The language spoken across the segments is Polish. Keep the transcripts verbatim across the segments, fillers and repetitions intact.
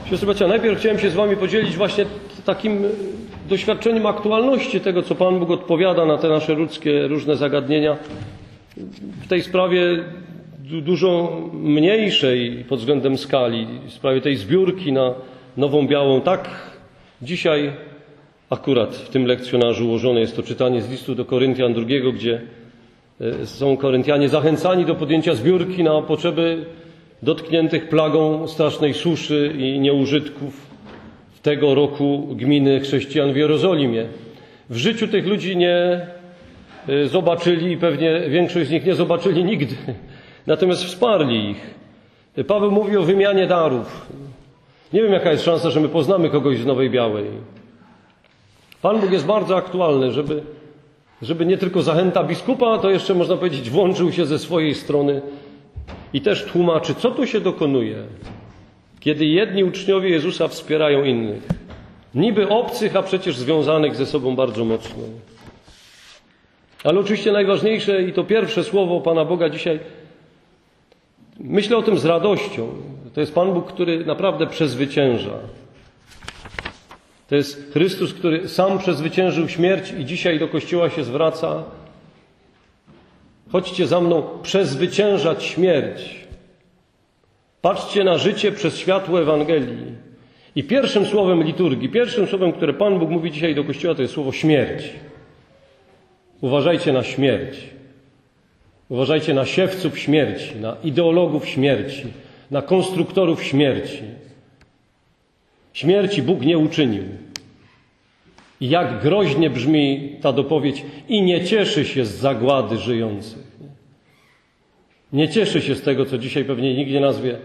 Siostry bracia, najpierw chciałem się z wami podzielić właśnie takim doświadczeniem aktualności tego, co Pan Bóg odpowiada na te nasze ludzkie różne zagadnienia. W tej sprawie dużo mniejszej pod względem skali, w sprawie tej zbiórki na Nową Białą. Tak dzisiaj akurat w tym lekcjonarzu ułożone jest to czytanie z listu do Koryntian drugiego, gdzie są Koryntianie zachęcani do podjęcia zbiórki na potrzeby dotkniętych plagą strasznej suszy i nieużytków w tego roku gminy chrześcijan w Jerozolimie. W życiu tych ludzi nie zobaczyli i pewnie większość z nich nie zobaczyli nigdy. Natomiast wsparli ich. Paweł mówi o wymianie darów. Nie wiem, jaka jest szansa, że my poznamy kogoś z Nowej Białej. Pan Bóg jest bardzo aktualny, żeby, żeby nie tylko zachęta biskupa, to jeszcze można powiedzieć włączył się ze swojej strony i też tłumaczy, co tu się dokonuje, kiedy jedni uczniowie Jezusa wspierają innych. Niby obcych, a przecież związanych ze sobą bardzo mocno. Ale oczywiście najważniejsze i to pierwsze słowo Pana Boga dzisiaj, myślę o tym z radością. To jest Pan Bóg, który naprawdę przezwycięża. To jest Chrystus, który sam przezwyciężył śmierć i dzisiaj do Kościoła się zwraca. Chodźcie za mną przezwyciężać śmierć. Patrzcie na życie przez światło Ewangelii. I pierwszym słowem liturgii, pierwszym słowem, które Pan Bóg mówi dzisiaj do Kościoła, to jest słowo śmierć. Uważajcie na śmierć. Uważajcie na siewców śmierci, na ideologów śmierci, na konstruktorów śmierci. Śmierci Bóg nie uczynił. I jak groźnie brzmi ta dopowiedź i nie cieszy się z zagłady żyjących. Nie cieszy się z tego, co dzisiaj pewnie nikt nie nazwie.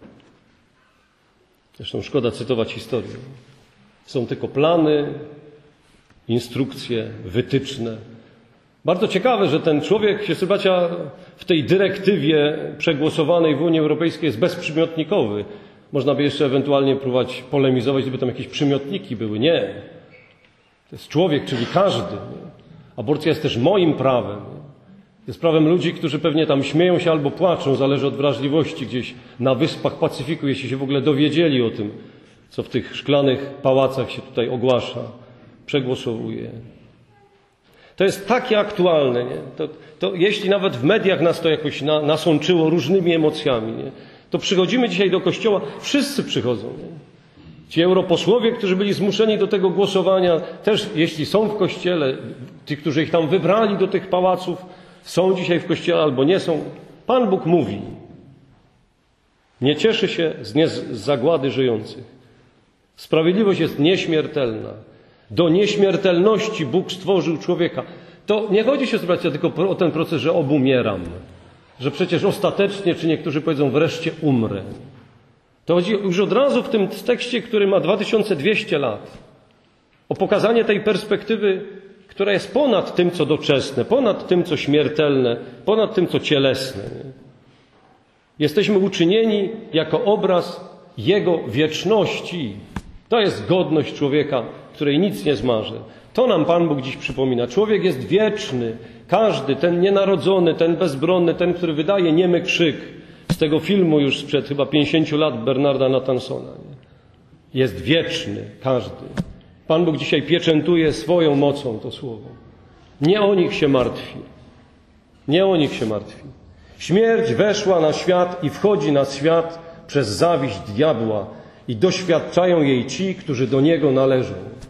Zresztą szkoda cytować historię. Są tylko plany, instrukcje, wytyczne. Bardzo ciekawe, że ten człowiek, siostry bracia, w tej dyrektywie przegłosowanej w Unii Europejskiej jest bezprzymiotnikowy. Można by jeszcze ewentualnie próbować polemizować, gdyby tam jakieś przymiotniki były. Nie. To jest człowiek, czyli każdy. Nie? Aborcja jest też moim prawem. Nie? Jest prawem ludzi, którzy pewnie tam śmieją się albo płaczą, zależy od wrażliwości, gdzieś na wyspach Pacyfiku, jeśli się w ogóle dowiedzieli o tym, co w tych szklanych pałacach się tutaj ogłasza, przegłosowuje. To jest takie aktualne. Nie? To, to jeśli nawet w mediach nas to jakoś na, nasączyło różnymi emocjami, nie? To przychodzimy dzisiaj do Kościoła, wszyscy przychodzą. Nie? Ci europosłowie, którzy byli zmuszeni do tego głosowania, też jeśli są w Kościele, ci, którzy ich tam wybrali do tych pałaców, są dzisiaj w Kościele albo nie są. Pan Bóg mówi, nie cieszy się z, nie, z zagłady żyjących. Sprawiedliwość jest nieśmiertelna. Do nieśmiertelności Bóg stworzył człowieka. To nie chodzi się, bracia, tylko o ten proces, że obumieram. Że przecież ostatecznie, czy niektórzy powiedzą, wreszcie umrę. To chodzi już od razu w tym tekście, który ma dwa tysiące dwieście lat, o pokazanie tej perspektywy, która jest ponad tym, co doczesne, ponad tym, co śmiertelne, ponad tym, co cielesne. Jesteśmy uczynieni jako obraz Jego wieczności. To jest godność człowieka, której nic nie zmarzy. To nam Pan Bóg dziś przypomina. Człowiek jest wieczny. Każdy, ten nienarodzony, ten bezbronny, ten, który wydaje niemy krzyk z tego filmu już sprzed chyba pięćdziesięciu lat Bernarda Nathansona. Jest wieczny każdy. Pan Bóg dzisiaj pieczętuje swoją mocą to słowo. Nie o nich się martwi. Nie o nich się martwi. Śmierć weszła na świat i wchodzi na świat przez zawiść diabła i doświadczają jej ci, którzy do niego należą.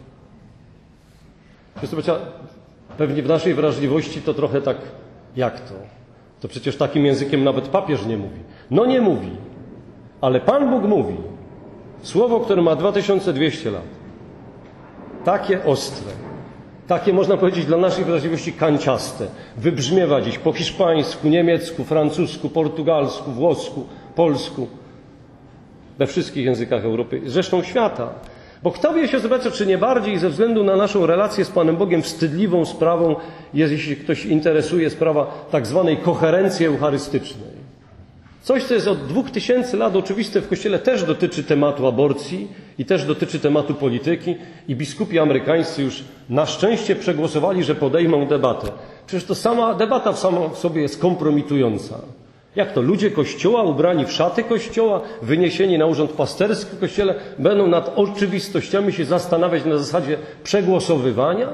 Pewnie w naszej wrażliwości to trochę tak, jak to? To przecież takim językiem nawet papież nie mówi. No nie mówi, ale Pan Bóg mówi. Słowo, które ma dwa tysiące dwieście lat. Takie ostre, takie można powiedzieć dla naszej wrażliwości kanciaste. Wybrzmiewa dziś po hiszpańsku, niemiecku, francusku, portugalsku, włosku, polsku. We wszystkich językach Europy, zresztą świata. Bo kto wie się, zobaczy, czy nie bardziej ze względu na naszą relację z Panem Bogiem wstydliwą sprawą jest, jeśli ktoś interesuje, sprawa tak zwanej koherencji eucharystycznej. Coś, co jest od dwóch tysięcy lat oczywiste w Kościele, też dotyczy tematu aborcji i też dotyczy tematu polityki i biskupi amerykańscy już na szczęście przegłosowali, że podejmą debatę. Przecież to sama debata w sama w sobie jest kompromitująca. Jak to? Ludzie Kościoła ubrani w szaty Kościoła, wyniesieni na urząd pasterski w Kościele, będą nad oczywistościami się zastanawiać na zasadzie przegłosowywania?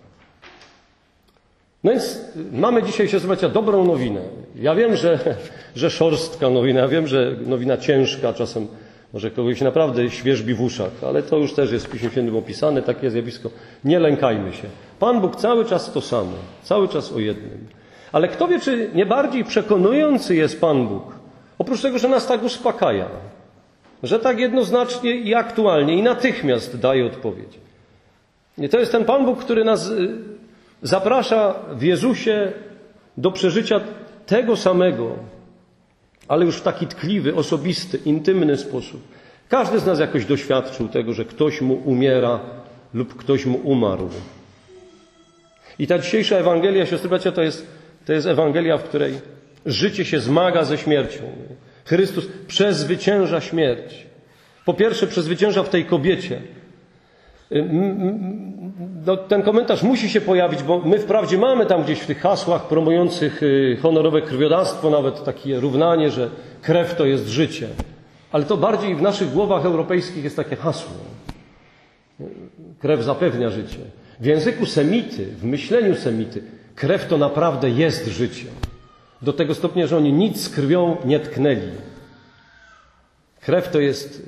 No więc mamy dzisiaj, się zobaczcie, dobrą nowinę. Ja wiem, że, że szorstka nowina, ja wiem, że nowina ciężka, czasem może kogoś naprawdę świerzbi w uszach, ale to już też jest w Piśmie Świętym opisane, takie zjawisko. Nie lękajmy się. Pan Bóg cały czas to samo, cały czas o jednym. Ale kto wie, czy nie bardziej przekonujący jest Pan Bóg, oprócz tego, że nas tak uspokaja, że tak jednoznacznie i aktualnie i natychmiast daje odpowiedź. I to jest ten Pan Bóg, który nas zaprasza w Jezusie do przeżycia tego samego, ale już w taki tkliwy, osobisty, intymny sposób. Każdy z nas jakoś doświadczył tego, że ktoś mu umiera lub ktoś mu umarł. I ta dzisiejsza Ewangelia, siostry bracia, to jest, to jest Ewangelia, w której życie się zmaga ze śmiercią. Chrystus przezwycięża śmierć. Po pierwsze przezwycięża w tej kobiecie. No, ten komentarz musi się pojawić, bo my wprawdzie mamy tam gdzieś w tych hasłach promujących honorowe krwiodawstwo nawet takie równanie, że krew to jest życie. Ale to bardziej w naszych głowach europejskich jest takie hasło. Krew zapewnia życie. W języku semity, w myśleniu semity, krew to naprawdę jest życie. Do tego stopnia, że oni nic z krwią nie tknęli. Krew to jest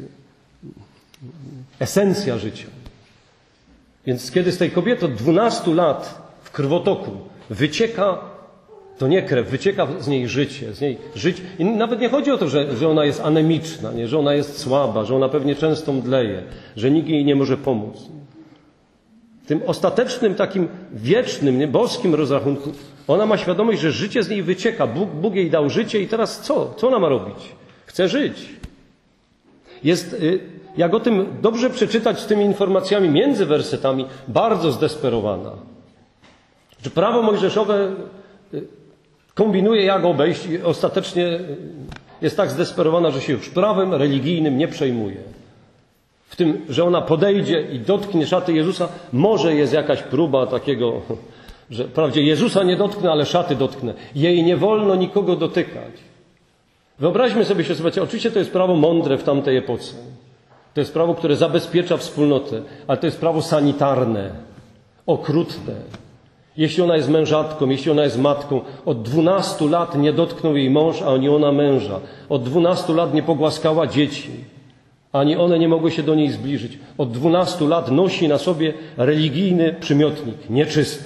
esencja życia. Więc kiedy z tej kobiety od dwunastu lat w krwotoku wycieka, to nie krew, wycieka z niej życie, z niej życie. I nawet nie chodzi o to, że, że ona jest anemiczna, nie? Że ona jest słaba, że ona pewnie często mdleje, że nikt jej nie może pomóc. W tym ostatecznym, takim wiecznym, nie, boskim rozrachunku ona ma świadomość, że życie z niej wycieka. Bóg, Bóg jej dał życie i teraz co? Co ona ma robić? Chce żyć. Jest, jak o tym dobrze przeczytać z tymi informacjami między wersetami, bardzo zdesperowana. Że prawo mojżeszowe kombinuje, jak obejść i ostatecznie jest tak zdesperowana, że się już prawem religijnym nie przejmuje. W tym, że ona podejdzie i dotknie szaty Jezusa, może jest jakaś próba takiego, że wprawdzie Jezusa nie dotknę, ale szaty dotknę. Jej nie wolno nikogo dotykać. Wyobraźmy sobie, się zobaczcie, oczywiście to jest prawo mądre w tamtej epoce. To jest prawo, które zabezpiecza wspólnotę, ale to jest prawo sanitarne, okrutne. Jeśli ona jest mężatką, jeśli ona jest matką, od dwunastu lat nie dotknął jej mąż, ani ona męża. Od dwunastu lat nie pogłaskała dzieci, ani one nie mogły się do niej zbliżyć. Od dwunastu lat nosi na sobie religijny przymiotnik, nieczysta.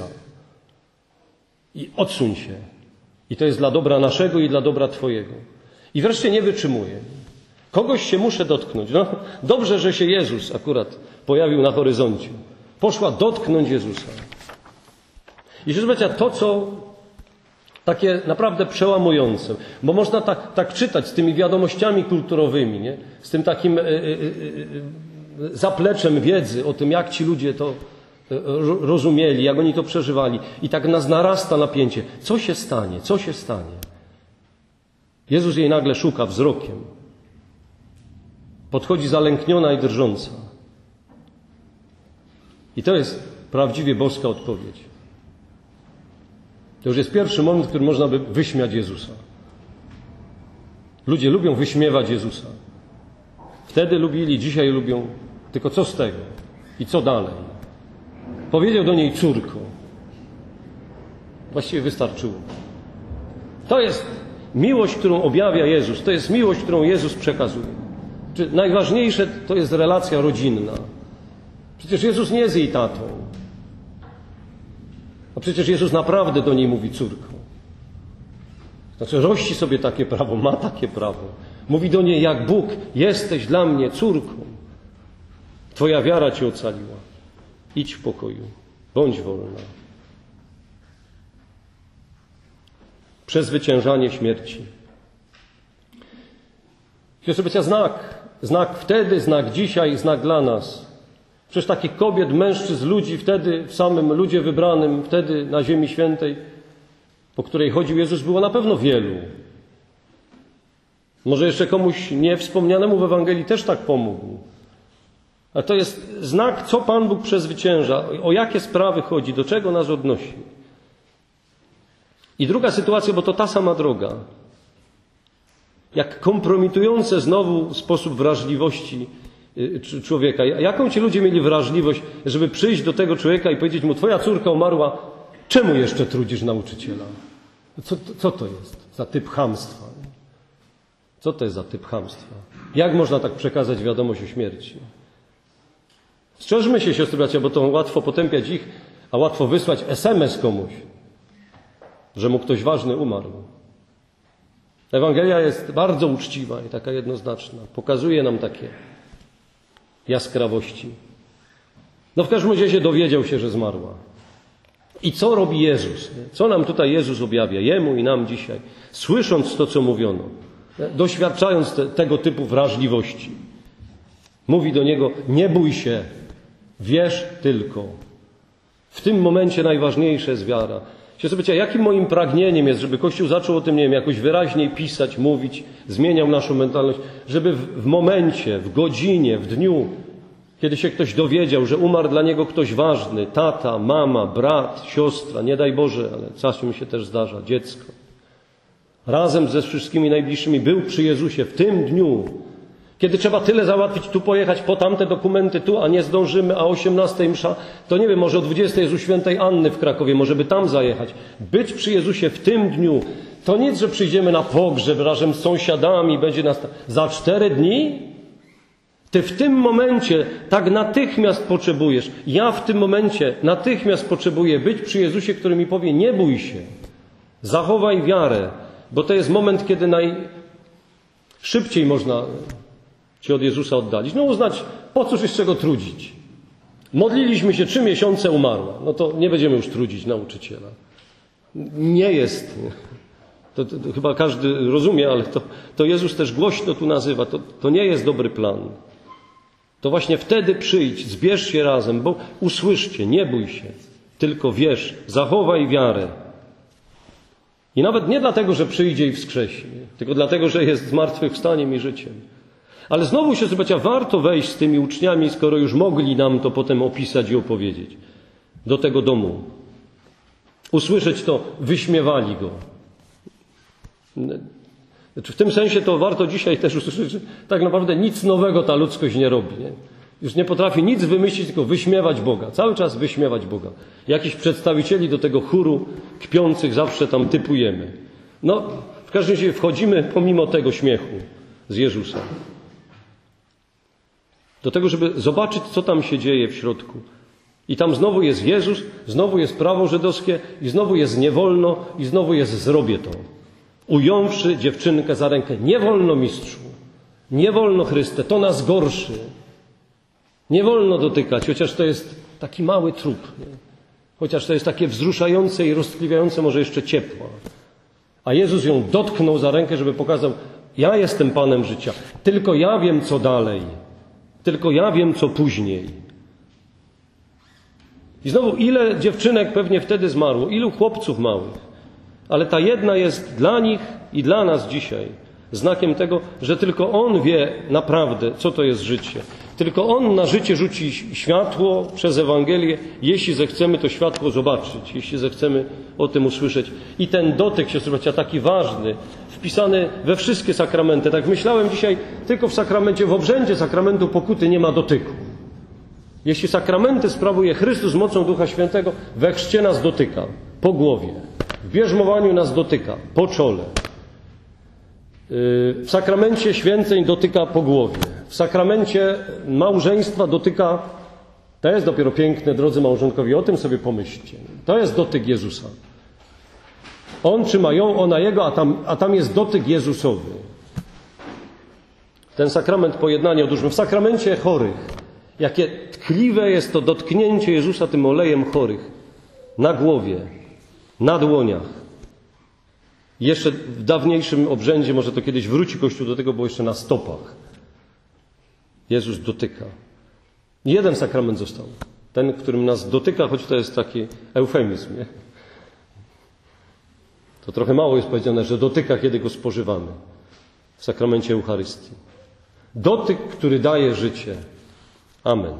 I odsuń się. I to jest dla dobra naszego i dla dobra Twojego. I wreszcie nie wytrzymuje. Kogoś się muszę dotknąć. No, dobrze, że się Jezus akurat pojawił na horyzoncie. Poszła dotknąć Jezusa. I że zobaczcie, to co takie naprawdę przełamujące, bo można tak, tak czytać z tymi wiadomościami kulturowymi, nie? Z tym takim y, y, y, zapleczem wiedzy o tym, jak ci ludzie to rozumieli, jak oni to przeżywali. I tak nas narasta napięcie. Co się stanie? Co się stanie? Jezus jej nagle szuka wzrokiem. Podchodzi zalękniona i drżąca. I to jest prawdziwie boska odpowiedź. To już jest pierwszy moment, w którym można by wyśmiać Jezusa. Ludzie lubią wyśmiewać Jezusa. Wtedy lubili, dzisiaj lubią. Tylko co z tego? I co dalej? Powiedział do niej córko. Właściwie wystarczyło. To jest miłość, którą objawia Jezus. To jest miłość, którą Jezus przekazuje. Czy najważniejsze to jest relacja rodzinna. Przecież Jezus nie jest jej tatą. A przecież Jezus naprawdę do niej mówi córko. Znaczy rości sobie takie prawo, ma takie prawo. Mówi do niej jak Bóg, jesteś dla mnie córką. Twoja wiara cię ocaliła. Idź w pokoju, bądź wolna. Przezwyciężanie śmierci. Jeszcze bycia znak. Znak wtedy, znak dzisiaj, znak dla nas. Przecież takich kobiet, mężczyzn, ludzi wtedy w samym ludzie wybranym, wtedy na ziemi świętej, po której chodził Jezus, było na pewno wielu. Może jeszcze komuś niewspomnianemu w Ewangelii też tak pomógł. Ale to jest znak, co Pan Bóg przezwycięża, o jakie sprawy chodzi, do czego nas odnosi. I druga sytuacja, bo to ta sama droga. Jak kompromitujące znowu sposób wrażliwości człowieka. Jaką ci ludzie mieli wrażliwość, żeby przyjść do tego człowieka i powiedzieć mu, twoja córka umarła, czemu jeszcze trudzisz nauczyciela? Co, co to jest za typ chamstwa? Co to jest za typ chamstwa? Jak można tak przekazać wiadomość o śmierci? Strzeżmy się, siostry bracia, bo to łatwo potępiać ich, a łatwo wysłać es em es komuś, że mu ktoś ważny umarł. Ewangelia jest bardzo uczciwa i taka jednoznaczna. Pokazuje nam takie jaskrawości. No w każdym razie dowiedział się, że zmarła. I co robi Jezus? Co nam tutaj Jezus objawia? Jemu i nam dzisiaj. Słysząc to, co mówiono. Doświadczając te, tego typu wrażliwości. Mówi do niego, nie bój się, wierz tylko. W tym momencie najważniejsza jest wiara. Siostry bracia, jakim moim pragnieniem jest, żeby Kościół zaczął o tym, nie wiem, jakoś wyraźniej pisać, mówić, zmieniał naszą mentalność, żeby w, w momencie, w godzinie, w dniu, kiedy się ktoś dowiedział, że umarł dla niego ktoś ważny, tata, mama, brat, siostra, nie daj Boże, ale czasem się też zdarza, dziecko, razem ze wszystkimi najbliższymi był przy Jezusie w tym dniu, kiedy trzeba tyle załatwić, tu pojechać, po tamte dokumenty, tu, a nie zdążymy, a o osiemnastej msza, to nie wiem, może o dwudziestej jest u świętej Anny w Krakowie, może by tam zajechać. Być przy Jezusie w tym dniu, to nic, że przyjdziemy na pogrzeb razem z sąsiadami, będzie nas za cztery dni? Ty w tym momencie tak natychmiast potrzebujesz, ja w tym momencie natychmiast potrzebuję być przy Jezusie, który mi powie, nie bój się, zachowaj wiarę, bo to jest moment, kiedy najszybciej można się od Jezusa oddalić. No uznać, po cóż jeszcze go trudzić? Modliliśmy się, trzy miesiące umarła. No to nie będziemy już trudzić nauczyciela. Nie jest. To, to, to chyba każdy rozumie, ale to, to Jezus też głośno tu nazywa. To, to nie jest dobry plan. To właśnie wtedy przyjdź, zbierz się razem, bo usłyszcie, nie bój się, tylko wierz, zachowaj wiarę. I nawet nie dlatego, że przyjdzie i wskrzesi, tylko dlatego, że jest zmartwychwstaniem i życiem. Ale znowu, siostry bracia, warto wejść z tymi uczniami, skoro już mogli nam to potem opisać i opowiedzieć, do tego domu. Usłyszeć to, wyśmiewali go. W tym sensie to warto dzisiaj też usłyszeć, że tak naprawdę nic nowego ta ludzkość nie robi. Nie? Już nie potrafi nic wymyślić, tylko wyśmiewać Boga. Cały czas wyśmiewać Boga. Jakichś przedstawicieli do tego chóru kpiących zawsze tam typujemy. No, w każdym razie wchodzimy pomimo tego śmiechu z Jezusem. Do tego, żeby zobaczyć, co tam się dzieje w środku. I tam znowu jest Jezus, znowu jest prawo żydowskie i znowu jest nie wolno i znowu jest zrobię to. Ująwszy dziewczynkę za rękę, nie wolno mistrzu, nie wolno Chryste, to nas gorszy. Nie wolno dotykać, chociaż to jest taki mały trup. Nie? Chociaż to jest takie wzruszające i roztkliwiające, może jeszcze ciepło. A Jezus ją dotknął za rękę, żeby pokazał, ja jestem Panem życia, tylko ja wiem, co dalej. Tylko ja wiem, co później. I znowu, ile dziewczynek pewnie wtedy zmarło, ilu chłopców małych. Ale ta jedna jest dla nich i dla nas dzisiaj znakiem tego, że tylko On wie naprawdę, co to jest życie. Tylko On na życie rzuci światło przez Ewangelię, jeśli zechcemy to światło zobaczyć, jeśli zechcemy o tym usłyszeć. I ten dotyk, siostry bracia, taki ważny, wpisany we wszystkie sakramenty. Tak myślałem dzisiaj, tylko w sakramencie, w obrzędzie sakramentu pokuty nie ma dotyku. Jeśli sakramenty sprawuje Chrystus mocą Ducha Świętego, we chrzcie nas dotyka, po głowie. W bierzmowaniu nas dotyka, po czole. W sakramencie święceń dotyka po głowie. W sakramencie małżeństwa dotyka, to jest dopiero piękne, drodzy małżonkowie, o tym sobie pomyślcie. To jest dotyk Jezusa. On trzyma ją, ona jego, a tam, a tam jest dotyk Jezusowy. Ten sakrament pojednania odróżmy. W sakramencie chorych, jakie tkliwe jest to dotknięcie Jezusa tym olejem chorych na głowie, na dłoniach. Jeszcze w dawniejszym obrzędzie, może to kiedyś wróci Kościół do tego, było jeszcze na stopach. Jezus dotyka. Jeden sakrament został. Ten, którym nas dotyka, choć to jest taki eufemizm. Nie? To trochę mało jest powiedziane, że dotyka, kiedy go spożywamy. W sakramencie Eucharystii. Dotyk, który daje życie. Amen.